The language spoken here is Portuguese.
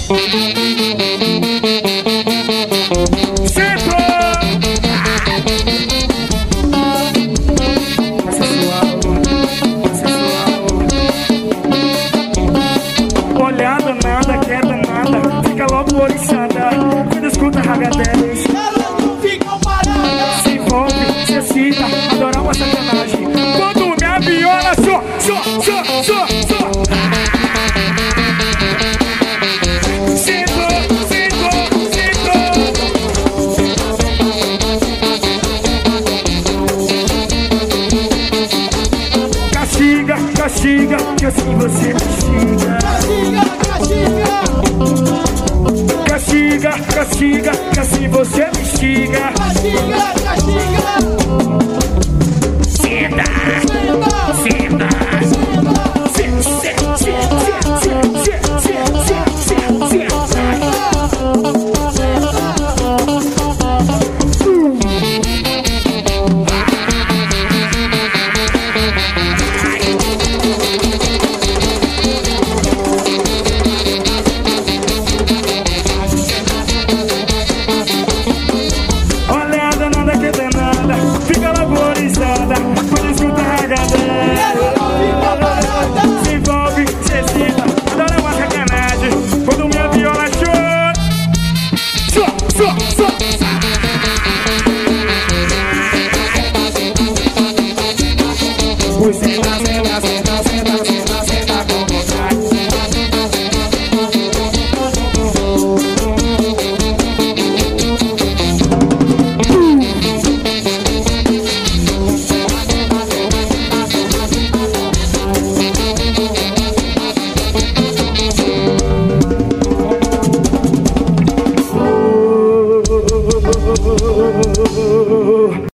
Olhada nada, queda nada, fica logo oriçada. Quando escuta ragadez, Ela não fica parada. se envolve, se excita, adorar uma sacanagem. Quando minha viola só. Castiga, que assim você me xinga. Castiga, que assim você me xinga.